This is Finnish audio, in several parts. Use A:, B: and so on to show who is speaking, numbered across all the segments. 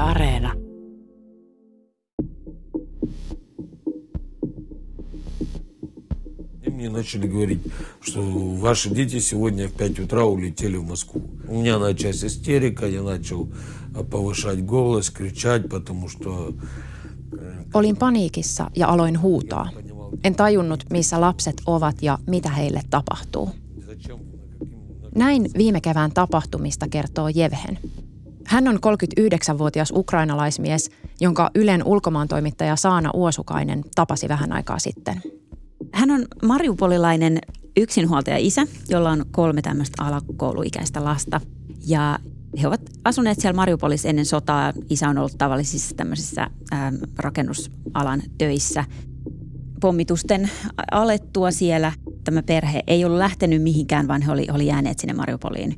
A: Areena.
B: Мне начали говорить, что ваши дети сегодня в 5 утра улетели в Москву. У меня началась истерика, я начал повышать голос, кричать, потому что...
C: Olin paniikissa ja aloin huutaa. En tajunnut, missä lapset ovat ja mitä heille tapahtuu. Näin viime kevään tapahtumista kertoo Jevhen. Hän on 39-vuotias ukrainalaismies, jonka Ylen ulkomaantoimittaja Saana Uosukainen tapasi vähän aikaa sitten.
D: Hän on mariupolilainen yksinhuoltaja isä, jolla on 3 tämmöistä alakouluikäistä lasta. Ja he ovat asuneet siellä Mariupolissa ennen sotaa. Isä on ollut tavallisissa tämmöisissä rakennusalan töissä. Pommitusten alettua siellä tämä perhe ei ollut lähtenyt mihinkään, vaan he oli jääneet sinne Mariupoliin.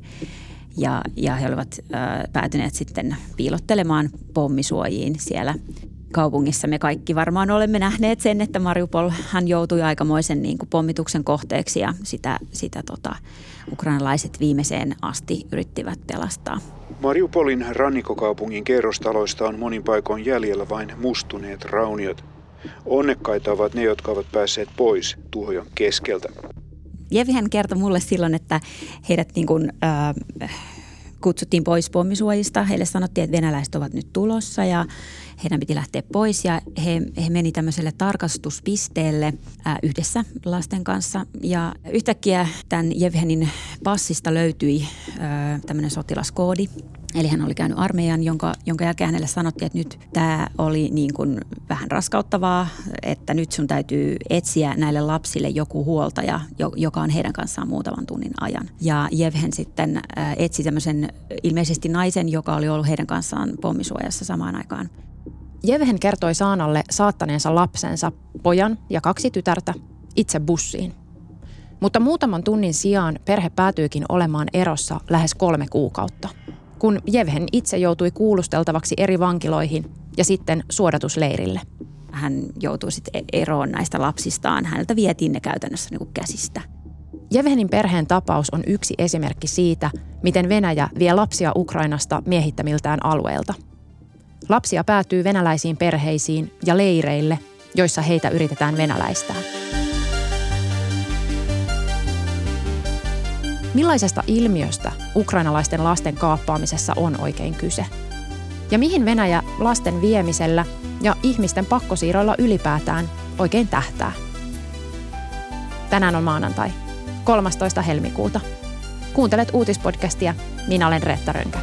D: Ja he olivat päätyneet sitten piilottelemaan pommisuojiin siellä kaupungissa. Me kaikki varmaan olemme nähneet sen, että Mariupol hän joutui aikamoisen niin kuin pommituksen kohteeksi ja sitä ukrainalaiset viimeiseen asti yrittivät pelastaa.
E: Mariupolin rannikkokaupungin kerrostaloista on monin paikoin jäljellä vain mustuneet rauniot. Onnekkaita ovat ne, jotka ovat päässeet pois tuhojen keskeltä.
D: Jevhen kertoi mulle silloin, että heidät niin kuin, kutsuttiin pois pommisuojista. Heille sanottiin, että venäläiset ovat nyt tulossa ja heidän piti lähteä pois. Ja he meni tämmöiselle tarkastuspisteelle yhdessä lasten kanssa. Ja yhtäkkiä tämän Jevhenin passista löytyi tämmöinen sotilaskoodi. Eli hän oli käynyt armeijan, jonka jälkeen hänelle sanottiin, että nyt tämä oli niin kuin vähän raskauttavaa, että nyt sun täytyy etsiä näille lapsille joku huoltaja, joka on heidän kanssaan muutaman tunnin ajan. Ja Jevhen sitten etsi tämmöisen ilmeisesti naisen, joka oli ollut heidän kanssaan pommisuojassa samaan aikaan.
C: Jevhen kertoi Saanalle saattaneensa lapsensa, pojan ja 2 tytärtä, itse bussiin. Mutta muutaman tunnin sijaan perhe päätyikin olemaan erossa lähes 3 kuukautta. Kun Jevhen itse joutui kuulusteltavaksi eri vankiloihin ja sitten suodatusleirille.
D: Hän joutui sitten eroon näistä lapsistaan. Häneltä vietiin ne käytännössä niin kuin käsistä.
C: Jevhenin perheen tapaus on yksi esimerkki siitä, miten Venäjä vie lapsia Ukrainasta miehittämiltään alueelta. Lapsia päätyy venäläisiin perheisiin ja leireille, joissa heitä yritetään venäläistää. Millaisesta ilmiöstä ukrainalaisten lasten kaappaamisessa on oikein kyse? Ja mihin Venäjä lasten viemisellä ja ihmisten pakkosiirroilla ylipäätään oikein tähtää? Tänään on maanantai, 13. helmikuuta. Kuuntelet uutispodcastia, minä olen Reetta Rönkä.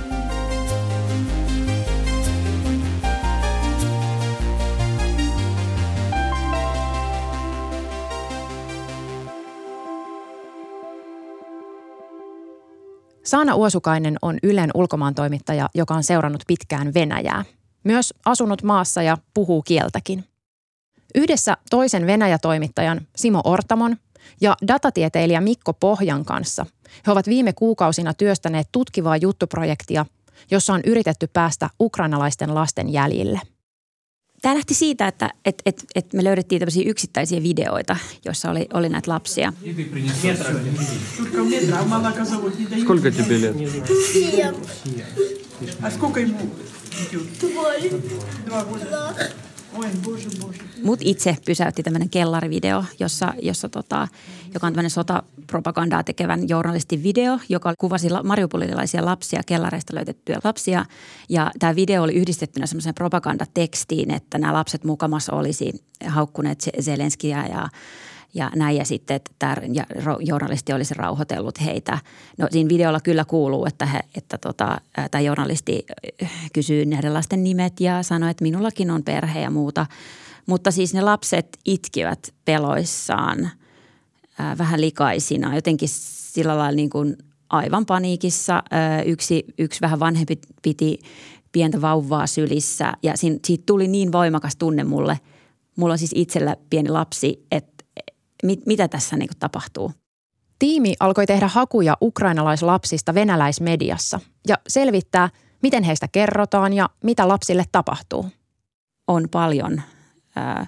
C: Saana Uosukainen on Ylen ulkomaantoimittaja, joka on seurannut pitkään Venäjää. Myös asunut maassa ja puhuu kieltäkin. Yhdessä toisen Venäjä-toimittajan Simo Ortamon ja datatieteilijä Mikko Pohjan kanssa he ovat viime kuukausina työstäneet tutkivaa juttuprojektia, jossa on yritetty päästä ukrainalaisten lasten jäljille.
D: Tämä lähti siitä, että me löydettiin tämmöisiä yksittäisiä videoita, joissa oli näitä lapsia.
F: Сколько тебе лет?
G: А сколько ему?
D: Mut itse pysäytti tämmöinen kellarivideo, joka on tämmöinen sotapropagandaa tekevän journalistin video, joka kuvasi mariupolilaisia lapsia, kellareista löytettyjä lapsia. Ja tämä video oli yhdistettynä semmoiseen propagandatekstiin, että nämä lapset mukamassa olisi haukkuneet Zelenskiä ja näin. Ja sitten, että tämä journalisti olisi rauhoitellut heitä. No siinä videolla kyllä kuuluu, että tämä journalisti kysyy näiden lasten nimet ja sanoi, että minullakin on perhe ja muuta. Mutta siis ne lapset itkivät peloissaan vähän likaisina, jotenkin sillä lailla niin kuin aivan paniikissa. Yksi vähän vanhempi piti pientä vauvaa sylissä ja siitä tuli niin voimakas tunne mulle. Mulla on siis itsellä pieni lapsi, että mitä tässä niin kuin tapahtuu.
C: Tiimi alkoi tehdä hakuja ukrainalaislapsista venäläismediassa ja selvittää, miten heistä kerrotaan ja mitä lapsille tapahtuu.
D: On paljon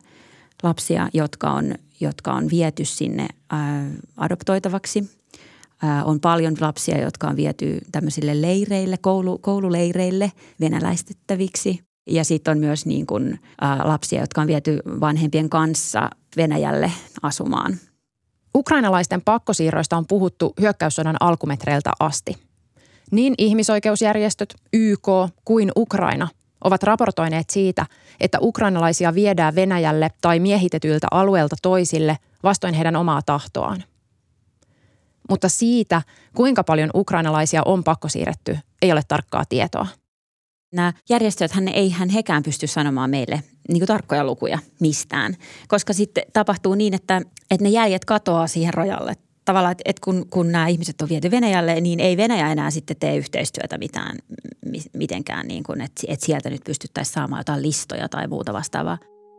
D: lapsia, jotka on viety sinne adoptoitavaksi On paljon lapsia, jotka on viety tämmöisille leireille, koululeireille venäläistettäviksi. Ja sitten on myös niin kuin, lapsia, jotka on viety vanhempien kanssa Venäjälle asumaan.
C: Ukrainalaisten pakkosiirroista on puhuttu hyökkäyssodan alkumetreiltä asti. Niin ihmisoikeusjärjestöt, YK kuin Ukraina ovat raportoineet siitä, että ukrainalaisia viedään Venäjälle tai miehitetyiltä alueelta toisille vastoin heidän omaa tahtoaan. Mutta siitä, kuinka paljon ukrainalaisia on pakkosiirretty, ei ole tarkkaa tietoa.
D: Nämä järjestöthän eihän hekään pysty sanomaan meille niin kuin tarkkoja lukuja mistään, koska sitten tapahtuu niin, että ne jäljet katoaa siihen rajalle. Tavallaan, että kun nämä ihmiset on viety Venäjälle, niin ei Venäjä enää sitten tee yhteistyötä mitenkään, niin kuin, että sieltä nyt pystyttäisiin saamaan jotain listoja tai muuta vastaavaa.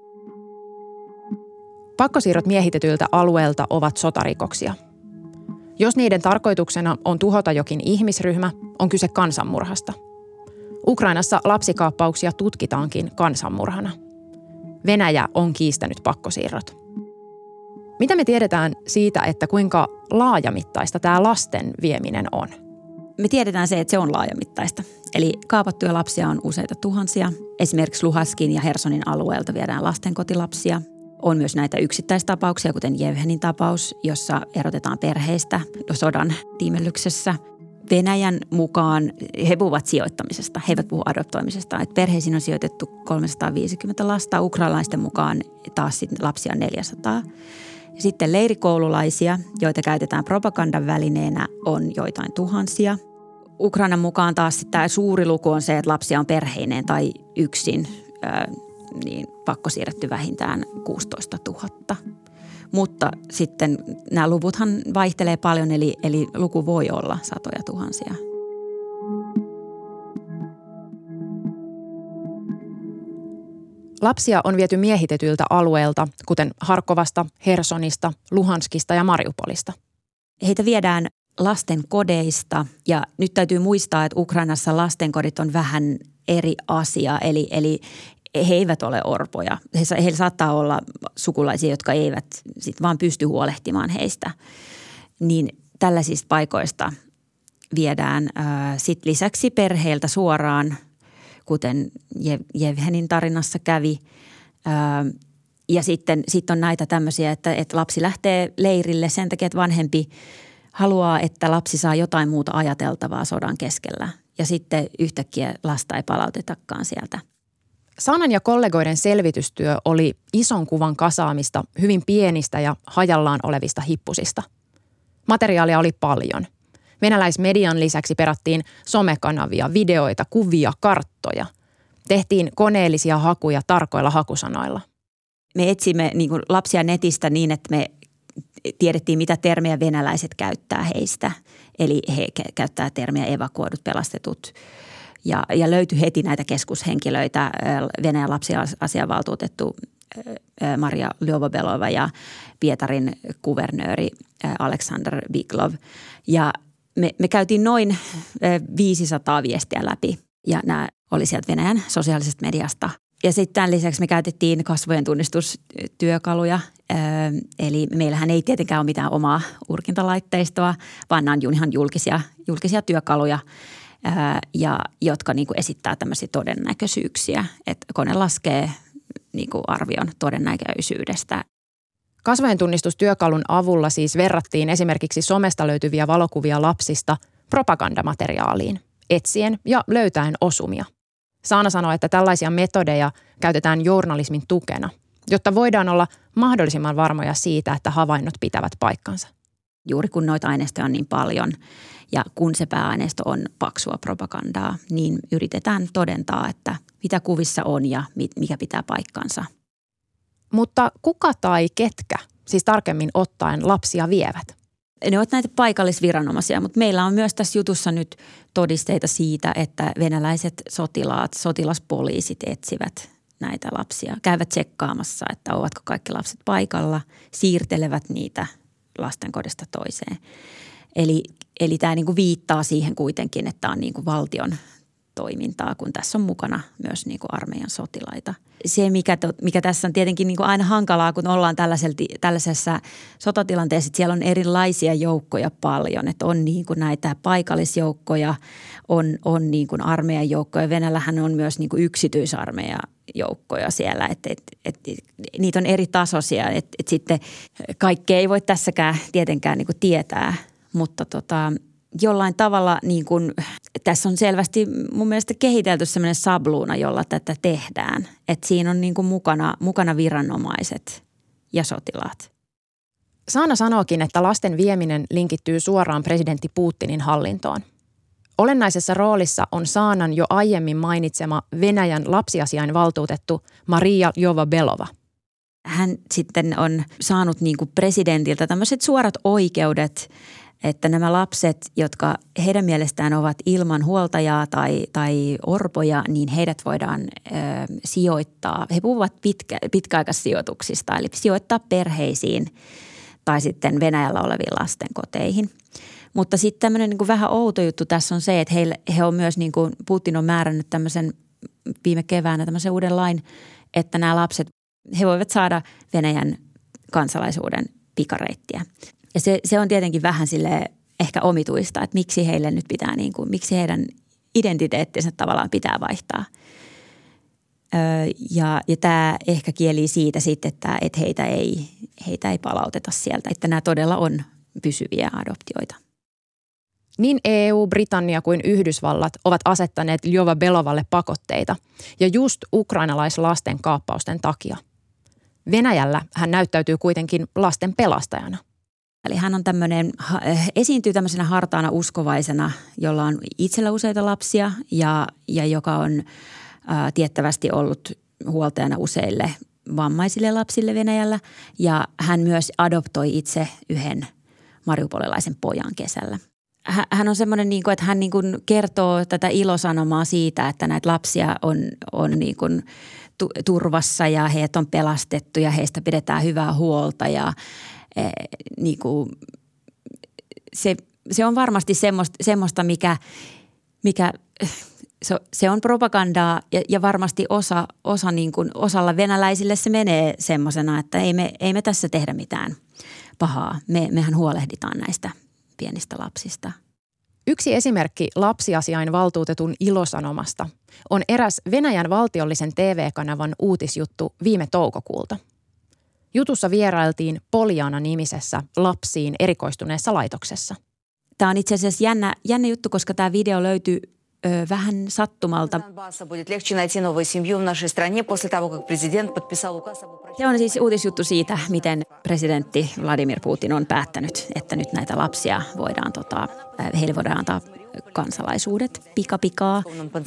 C: Pakkosiirrot miehitetyiltä alueelta ovat sotarikoksia. Jos niiden tarkoituksena on tuhota jokin ihmisryhmä, on kyse kansanmurhasta. Ukrainassa lapsikaappauksia tutkitaankin kansanmurhana. Venäjä on kiistänyt pakkosiirrot. Mitä me tiedetään siitä, että kuinka laajamittaista tämä lasten vieminen on?
D: Me tiedetään se, että se on laajamittaista. Eli kaapattuja lapsia on useita tuhansia. Esimerkiksi Luhanskin ja Hersonin alueelta viedään lastenkotilapsia. On myös näitä yksittäistapauksia, kuten Jevhenin tapaus, jossa erotetaan perheistä sodan tiimellyksessä. Venäjän mukaan he puhuvat sijoittamisesta, he eivät puhu adoptoimisesta. Että perheisiin on sijoitettu 350 lasta, ukrainalaisten mukaan taas lapsia 400. Sitten leirikoululaisia, joita käytetään propagandan välineenä, on joitain tuhansia. Ukrainan mukaan taas tämä suuri luku on se, että lapsia on perheineen tai yksin niin pakkosiirretty vähintään 16 000. Mutta sitten nämä luvuthan vaihtelee paljon, eli luku voi olla satoja tuhansia.
C: Lapsia on viety miehitetyiltä alueilta, kuten Harkovasta, Hersonista, Luhanskista ja Mariupolista.
D: Heitä viedään lasten kodeista ja nyt täytyy muistaa, että Ukrainassa lastenkodit on vähän eri asia, eli he eivät ole orpoja. Heillä saattaa olla sukulaisia, jotka eivät sit vaan pysty huolehtimaan heistä. Niin tällaisista paikoista viedään sit lisäksi perheiltä suoraan, kuten Jevhenin tarinassa kävi. Ja sitten on näitä tämmöisiä, että lapsi lähtee leirille sen takia, että vanhempi haluaa, että lapsi saa jotain muuta ajateltavaa sodan keskellä. Ja sitten yhtäkkiä lasta ei palautetakaan sieltä.
C: Sanan ja kollegoiden selvitystyö oli ison kuvan kasaamista hyvin pienistä ja hajallaan olevista hippusista. Materiaalia oli paljon. Venäläismedian lisäksi perattiin somekanavia, videoita, kuvia, karttoja. Tehtiin koneellisia hakuja tarkoilla hakusanoilla.
D: Me etsimme niin kuin lapsia netistä niin, että me tiedettiin, mitä termejä venäläiset käyttää heistä. Eli he käyttää termiä evakuoidut, pelastetut. Ja löytyi heti näitä keskushenkilöitä, Venäjän lapsiasiavaltuutettu Maria Lyobobelova ja Pietarin kuvernööri Alexander Biglov. Ja me käytiin noin 500 viestiä läpi ja nämä oli sieltä Venäjän sosiaalisesta mediasta. Ja sitten tämän lisäksi me käytettiin kasvojen tunnistustyökaluja, eli meillähän ei tietenkään ole mitään omaa urkintalaitteistoa, vaan nämä on ihan julkisia työkaluja, ja jotka niin kuin esittää tämmöisiä todennäköisyyksiä, että kone laskee niin kuin arvion todennäköisyydestä.
C: Kasvojen tunnistustyökalun avulla siis verrattiin esimerkiksi somesta löytyviä valokuvia lapsista propagandamateriaaliin, etsien ja löytäen osumia. Saana sanoi, että tällaisia metodeja käytetään journalismin tukena, jotta voidaan olla mahdollisimman varmoja siitä, että havainnot pitävät paikkansa.
D: Juuri kun noita aineistoja on niin paljon ja kun se pääaineisto on paksua propagandaa, niin yritetään todentaa, että mitä kuvissa on ja mikä pitää paikkansa.
C: Mutta kuka tai ketkä, siis tarkemmin ottaen, lapsia vievät?
D: Ne ovat näitä paikallisviranomaisia, mutta meillä on myös tässä jutussa nyt todisteita siitä, että venäläiset sotilaspoliisit etsivät näitä lapsia. Käyvät tsekkaamassa, että ovatko kaikki lapset paikalla, siirtelevät niitä lastenkodista toiseen. Eli tämä niin kuin viittaa siihen kuitenkin, että on niin kuin valtion toimintaa, kun tässä on mukana myös niin kuin armeijan sotilaita. Se, mikä tässä on tietenkin niin kuin aina hankalaa, kun ollaan tällaisessa sotatilanteessa, että siellä on erilaisia joukkoja paljon. Että on niin kuin näitä paikallisjoukkoja, on niin kuin armeijan joukkoja. Venäjällähän on myös niin kuin yksityisarmeijan joukkoja siellä, että niitä on eri tasoisia. Että sitten kaikkea ei voi tässäkään tietenkään niin kuin tietää, mutta jollain tavalla niin kuin, tässä on selvästi mun mielestä kehitelty sellainen sabluuna, jolla tätä tehdään. Että siinä on niin kuin mukana viranomaiset ja sotilaat.
C: Saana sanookin, että lasten vieminen linkittyy suoraan presidentti Putinin hallintoon. Olennaisessa roolissa on Saanan jo aiemmin mainitsema Venäjän lapsiasiainvaltuutettu Maria Ljova-Belova.
D: Hän sitten on saanut niin kuin presidentiltä tämmöiset suorat oikeudet, että nämä lapset, jotka heidän mielestään ovat ilman huoltajaa tai orpoja, niin heidät voidaan sijoittaa. He puhuvat pitkäaikaissijoituksista, eli sijoittaa perheisiin tai sitten Venäjällä oleviin lastenkoteihin. Mutta sitten tämmöinen niin kuin vähän outo juttu tässä on se, että he on myös, niin kuin Putin on määrännyt tämmöisen viime keväänä tämmöisen uuden lain, että nämä lapset, he voivat saada Venäjän kansalaisuuden pikareittiä. Ja se on tietenkin vähän silleen ehkä omituista, että miksi heille nyt pitää niin kuin, miksi heidän identiteettinsä tavallaan pitää vaihtaa. Ja tämä ehkä kielii siitä sitten, että heitä ei palauteta sieltä, että nämä todella on pysyviä adoptioita.
C: Niin EU, Britannia kuin Yhdysvallat ovat asettaneet Ljova-Belovalle pakotteita ja just ukrainalaislasten kaappausten takia. Venäjällä hän näyttäytyy kuitenkin lasten pelastajana.
D: Eli hän on esiintyy tämmöisenä hartaana uskovaisena, jolla on itsellä useita lapsia ja joka on tiettävästi ollut huoltajana useille vammaisille lapsille Venäjällä. Ja hän myös adoptoi itse yhden mariupolilaisen pojan kesällä. Hän on semmoinen, että hän kertoo tätä ilosanomaa siitä, että näitä lapsia on turvassa ja heidät on pelastettu ja heistä pidetään hyvää huolta ja se on varmasti semmoista, mikä se on propagandaa ja varmasti osalla venäläisille se menee semmoisena, että ei me tässä tehdä mitään pahaa. Mehän huolehditaan näistä pienistä lapsista.
C: Yksi esimerkki lapsiasiainvaltuutetun ilosanomasta on eräs Venäjän valtiollisen TV-kanavan uutisjuttu viime toukokuulta. Jutussa vierailtiin Poljana-nimisessä lapsiin erikoistuneessa laitoksessa.
D: Tämä on itse asiassa jännä juttu, koska tämä video löytyy vähän sattumalta. Se on siis uutisjuttu siitä, miten presidentti Vladimir Putin on päättänyt, että nyt näitä lapsia voidaan, heille voidaan antaa kansalaisuudet pikapikaa.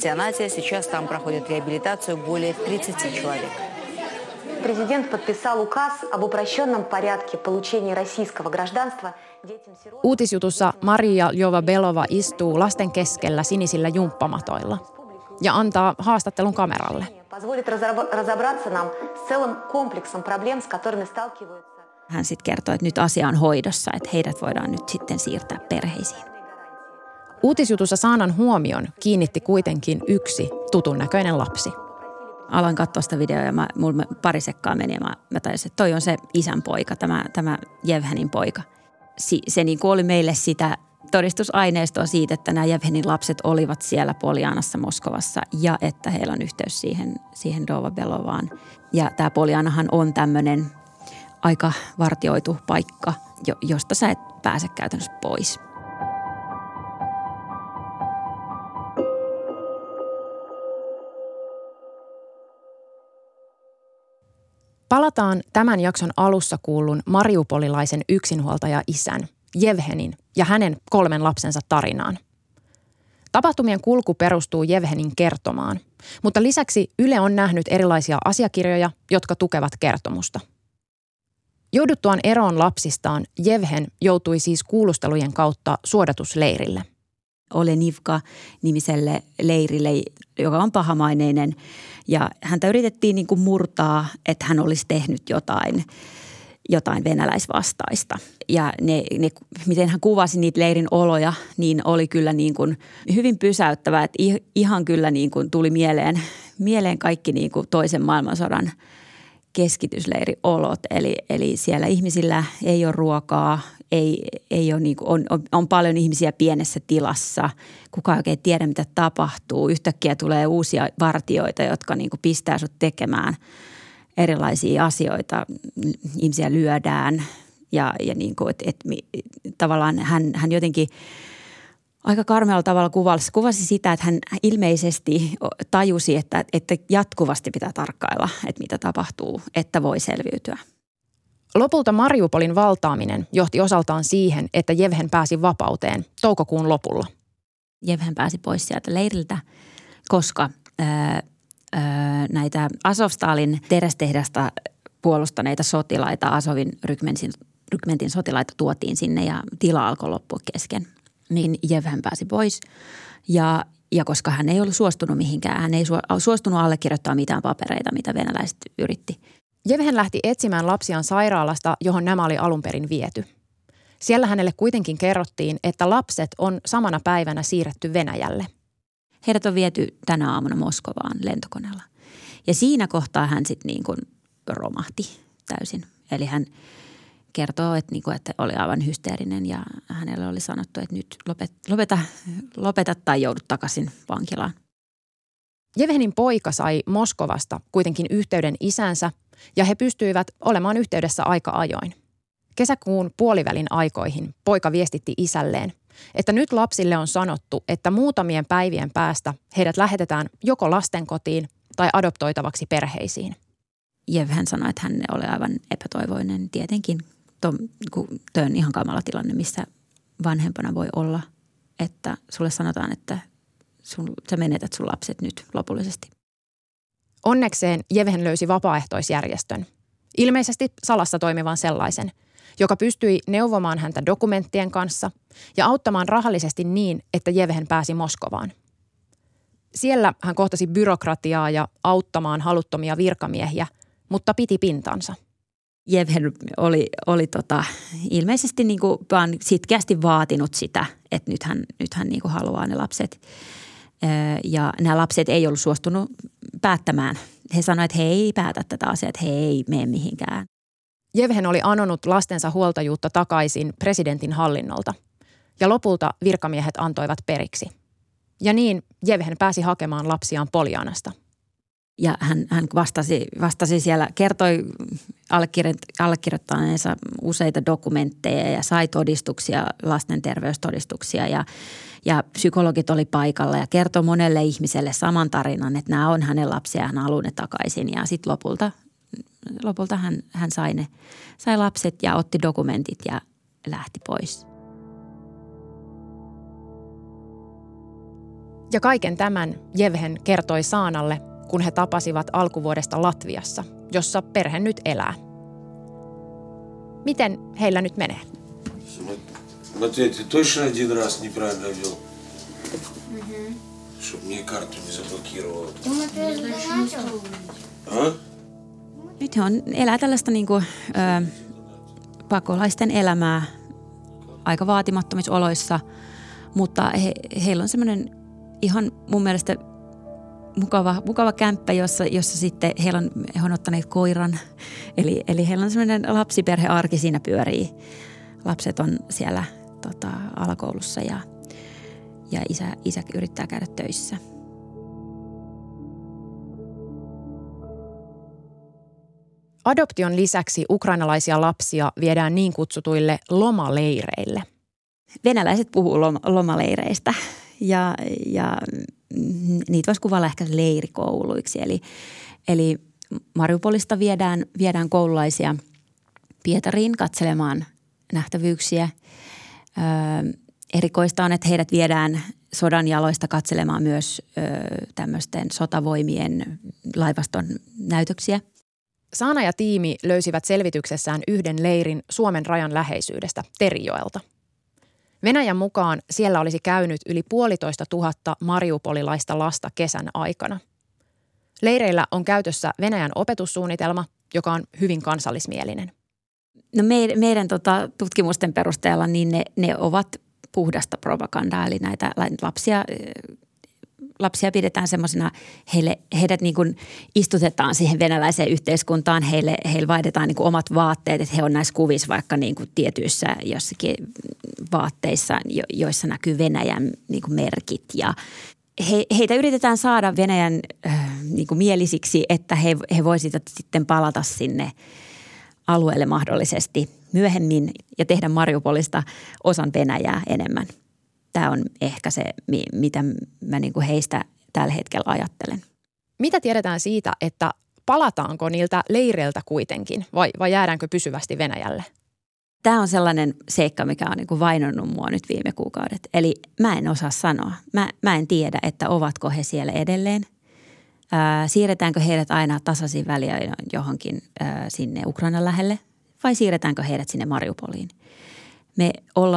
A: Президент подписал указ об упрощенном порядке получения российского гражданства.
C: Uutisjutussa Maria Ljova-Belova istuu lasten keskellä sinisillä jumppamatoilla ja antaa haastattelun kameralle.
D: Hän sitten kertoo, että nyt asia on hoidossa, että heidät voidaan nyt sitten siirtää perheisiin.
C: Uutisjutussa Saanan huomion kiinnitti kuitenkin yksi tutun näköinen lapsi.
D: Aloin katsoa sitä videoa ja mulla pari sekkaa meni ja mä tajusin, että toi on se isän poika, tämä Jevhenin poika. Se niin kuin oli meille sitä todistusaineistoa siitä, että nämä Jevhenin lapset olivat siellä Poljanassa Moskovassa ja että heillä on yhteys siihen Ljova-Belovaan. Ja tämä Poljanahan on tämmöinen aika vartioitu paikka, josta sä et pääse käytännössä pois.
C: Palataan tämän jakson alussa kuullun mariupolilaisen yksinhuoltaja-isän, Jevhenin ja hänen 3 lapsensa tarinaan. Tapahtumien kulku perustuu Jevhenin kertomaan, mutta lisäksi Yle on nähnyt erilaisia asiakirjoja, jotka tukevat kertomusta. Jouduttuaan eroon lapsistaan, Jevhen joutui siis kuulustelujen kautta suodatusleirille.
D: Olenivka-nimiselle leirille, joka on pahamaineinen. Ja häntä yritettiin niin kuin murtaa, että hän olisi tehnyt jotain jotain venäläisvastaista. Ja miten hän kuvasi niitä leirin oloja, niin oli kyllä niin kuin hyvin pysäyttävää, että ihan kyllä niin kuin tuli mieleen kaikki niin kuin toisen maailmansodan keskitysleiriolot. Eli siellä ihmisillä ei ole ruokaa, ei ole niin kuin, on paljon ihmisiä pienessä tilassa. Kukaan ei oikein tiedä, mitä tapahtuu. Yhtäkkiä tulee uusia vartijoita, jotka niin kuin pistää sut tekemään erilaisia asioita. Ihmisiä lyödään ja niin kuin, tavallaan hän jotenkin aika karmealla tavalla kuvasi sitä, että hän ilmeisesti tajusi, että jatkuvasti pitää tarkkailla, että mitä tapahtuu, että voi selviytyä.
C: Lopulta Mariupolin valtaaminen johti osaltaan siihen, että Jevhen pääsi vapauteen toukokuun lopulla.
D: Jevhen pääsi pois sieltä leiriltä, koska näitä Azovstalin terästehdasta puolustaneita sotilaita, Azovin rykmentin sotilaita tuotiin sinne ja tila alkoi loppua kesken. Niin Jevhen pääsi pois ja koska hän ei ollut suostunut mihinkään, hän ei suostunut allekirjoittaa mitään papereita, mitä venäläiset yritti.
C: Jevhen lähti etsimään lapsiaan sairaalasta, johon nämä oli alun perin viety. Siellä hänelle kuitenkin kerrottiin, että lapset on samana päivänä siirretty Venäjälle.
D: Heidät on viety tänä aamuna Moskovaan lentokoneella. Ja siinä kohtaa hän sitten niin kuin romahti täysin. Eli hän kertoo, että oli aivan hysteerinen ja hänelle oli sanottu, että nyt lopeta tai joudut takaisin vankilaan.
C: Jevhenin poika sai Moskovasta kuitenkin yhteyden isänsä ja he pystyivät olemaan yhteydessä aika ajoin. Kesäkuun puolivälin aikoihin poika viestitti isälleen, että nyt lapsille on sanottu, että muutamien päivien päästä heidät lähetetään joko lastenkotiin tai adoptoitavaksi perheisiin.
D: Jevhen sanoi, että hän oli aivan epätoivoinen tietenkin. Tuo on ihan kamala tilanne, missä vanhempana voi olla, että sulle sanotaan, että sä menetät sun lapset nyt lopullisesti.
C: Onnekseen Jevhen löysi vapaaehtoisjärjestön, ilmeisesti salassa toimivan sellaisen, joka pystyi neuvomaan häntä dokumenttien kanssa ja auttamaan rahallisesti niin, että Jevhen pääsi Moskovaan. Siellä hän kohtasi byrokratiaa ja auttamaan haluttomia virkamiehiä, mutta piti pintansa.
D: Jevhen oli ilmeisesti niin kuin vaan sitkeästi vaatinut sitä, että nyt hän niin kuin haluaa ne lapset. Ja nämä lapset ei ollut suostunut päättämään. He sanoivat, että he ei päätä tätä asiaa, että he ei mene mihinkään.
C: Jevhen oli anonut lastensa huoltajuutta takaisin presidentin hallinnolta ja lopulta virkamiehet antoivat periksi. Ja niin Jevhen pääsi hakemaan lapsiaan Poljanasta.
D: Ja hän vastasi siellä, kertoi allekirjoittaneensa useita dokumentteja ja sai todistuksia, lasten terveystodistuksia ja psykologit oli paikalla ja kertoi monelle ihmiselle saman tarinan, että nämä on hänen lapsia ja hän haluaa ne takaisin. Ja sitten lopulta hän sai lapset ja otti dokumentit ja lähti pois.
C: Ja kaiken tämän Jevhen kertoi Saanalle, kun he tapasivat alkuvuodesta Latviassa, jossa perhe nyt elää. Miten heillä nyt menee?
B: Матвей, ты точно один раз неправильно ввел? Чтоб мне карту не заблокировала.
D: Nyt he elää tällaista niinku, pakolaisten elämää aika vaatimattomissa oloissa, mutta heillä on semmoinen ihan mun mielestä mukava kämppä, jossa sitten he on ottaneet koiran. Eli heillä on semmoinen lapsiperhearki siinä pyörii. Lapset on siellä alakoulussa ja isä yrittää käydä töissä.
C: Adoption lisäksi ukrainalaisia lapsia viedään niin kutsutuille lomaleireille.
D: Venäläiset puhuu lomaleireistä ja niitä voisi kuvailla ehkä leirikouluiksi. Eli Mariupolista viedään koululaisia Pietariin katselemaan nähtävyyksiä. Erikoista on, että heidät viedään sodan jaloista katselemaan myös tämmöisten sotavoimien laivaston näytöksiä.
C: Saana ja tiimi löysivät selvityksessään yhden leirin Suomen rajan läheisyydestä, Terijoelta. Venäjän mukaan siellä olisi käynyt yli 1,500 mariupolilaista lasta kesän aikana. Leireillä on käytössä Venäjän opetussuunnitelma, joka on hyvin kansallismielinen.
D: No meidän tutkimusten perusteella niin ne ovat puhdasta propagandaa, eli näitä lapsia pidetään semmoisena, heidät niin kuin istutetaan siihen venäläiseen yhteiskuntaan, heille vaihdetaan niin kuin omat vaatteet, että he on näissä kuvissa vaikka niin kuin tietyissä jossakin vaatteissa, joissa näkyy Venäjän niin kuin merkit ja heitä yritetään saada Venäjän niin kuin mielisiksi, että he voisivat sitten palata sinne alueelle mahdollisesti myöhemmin ja tehdä Mariupolista osan Venäjää enemmän. Tämä on ehkä se, mitä mä niin kuin heistä tällä hetkellä ajattelen.
C: Mitä tiedetään siitä, että palataanko niiltä leireiltä kuitenkin vai jäädäänkö pysyvästi Venäjälle?
D: Tämä on sellainen seikka, mikä on niin kuin vainonnut mua nyt viime kuukaudet. Eli mä en osaa sanoa. Mä en tiedä, että ovatko he siellä edelleen. Siirretäänkö heidät aina tasaisin väliajoin johonkin sinne Ukrainan lähelle vai siirretäänkö heidät sinne Mariupoliin? Me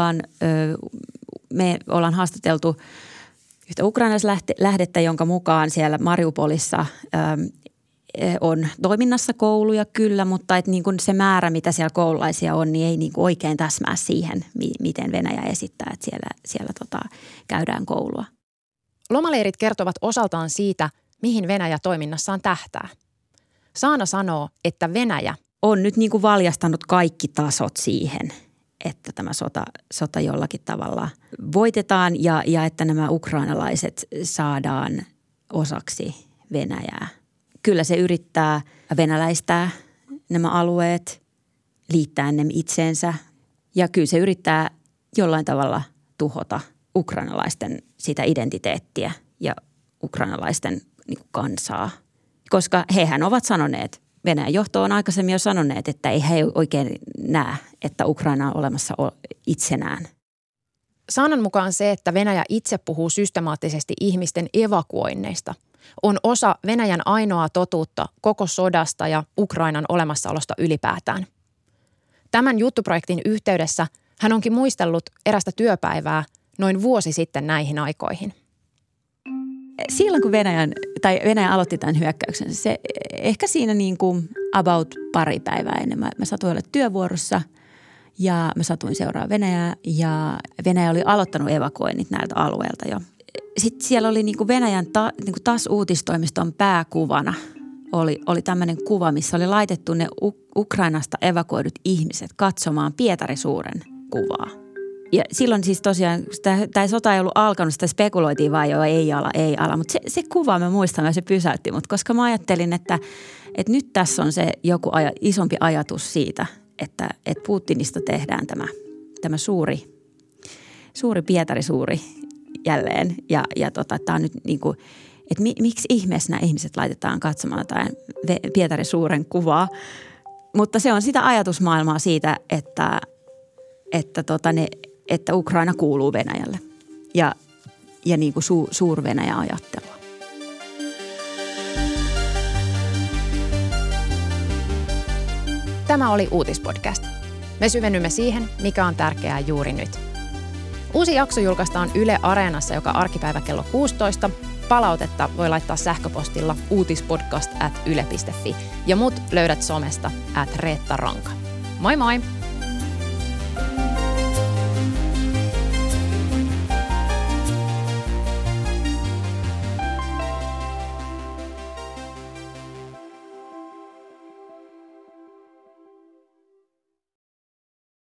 D: ollaan haastateltu yhtä ukrainalaislähdettä, jonka mukaan siellä Mariupolissa on toiminnassa kouluja kyllä, mutta että niin kuin se määrä, mitä siellä koululaisia on, niin ei niin kuin oikein täsmää siihen, miten Venäjä esittää, että siellä käydään koulua.
C: Lomaleirit kertovat osaltaan siitä, mihin Venäjä toiminnassaan tähtää. Saana sanoo, että Venäjä
D: on nyt niin kuin valjastanut kaikki tasot siihen, että tämä sota jollakin tavalla voitetaan ja että nämä ukrainalaiset saadaan osaksi Venäjää. Kyllä se yrittää venäläistää nämä alueet, liittää ne itseensä ja kyllä se yrittää jollain tavalla tuhota ukrainalaisten sitä identiteettiä ja ukrainalaisten niin kuin kansaa. Koska hehän ovat sanoneet, Venäjän johto on aikaisemmin jo sanoneet, että ei he oikein näe, että Ukraina on olemassa itsenään.
C: Saanan mukaan se, että Venäjä itse puhuu systemaattisesti ihmisten evakuoinneista, on osa Venäjän ainoaa totuutta koko sodasta ja Ukrainan olemassaolosta ylipäätään. Tämän juttuprojektin yhteydessä hän onkin muistellut erästä työpäivää noin vuosi sitten näihin aikoihin.
D: Silloin kun Venäjä aloitti tämän hyökkäyksen, se ehkä siinä niin kuin about pari päivää ennen. Mä satuin olla työvuorossa ja mä satuin seuraamaan Venäjää ja Venäjä oli aloittanut evakuoinnit näiltä alueilta jo. Sitten siellä oli niin kuin Venäjän niin kuin TASS-uutistoimiston pääkuvana oli tämmöinen kuva, missä oli laitettu ne Ukrainasta evakuoidut ihmiset katsomaan Pietari Suuren kuvaa. Ja silloin siis tosiaan, tämä sota ei ollut alkanut, sitä spekuloitiin vaan jo ei ala. Mutta se kuva mä muistan ja se pysäytti mut, koska mä ajattelin, että nyt tässä on se joku isompi ajatus siitä, että Putinista tehdään tämä suuri Pietari Suuri jälleen. Ja tämä on nyt niin kuin, että miksi ihmeessä nämä ihmiset laitetaan katsomaan jotain Pietari Suuren kuvaa. Mutta se on sitä ajatusmaailmaa siitä, että Ukraina kuuluu Venäjälle ja niin kuin suur-Venäjä ajattelua.
C: Tämä oli Uutispodcast. Me syvennymme siihen, mikä on tärkeää juuri nyt. Uusi jakso julkaistaan Yle Areenassa joka arkipäivä kello 16. Palautetta voi laittaa sähköpostilla uutispodcast@yle.fi ja mut löydät somesta @Reetta Ranka. Moi moi!